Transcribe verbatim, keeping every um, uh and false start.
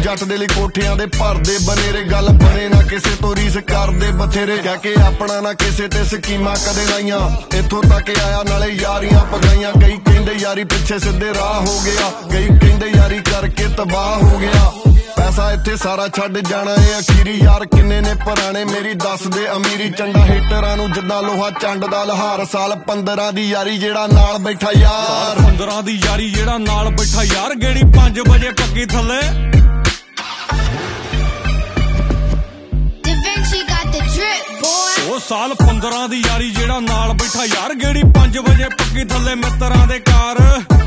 जट दे लई कोठियां दे भरदे बनेरे गल बने ना किसे तो रीस करदे बथेरे कह के अपना ना किसे ते स्कीमां कदे लाइयां इत्थों तक आया नाले यारियां पगाइयां कई कहंदे यारी पिछे सीधे राह हो गया कई कहंदे यारी करके तबाह हो गया पैसा इत्थे सारा छड्ड जाना है अखीरी यार किन्ने ने पुराने मेरी दस दे अमीरी चंगा हिटरां नूं जिद्दां लोहा चंड दा लहार साल पंद्रह दी यारी जेड़ा नाल बैठा यार पंद्रह दी यारी जेड़ा नाल बैठा यार गेड़ी पांच बजे पक्की थल्ले ओ साल पंद्रह दी यारी जेड़ा नाल बैठा यार गेड़ी पांच बजे पक्की थल्ले मित्तरां दे कार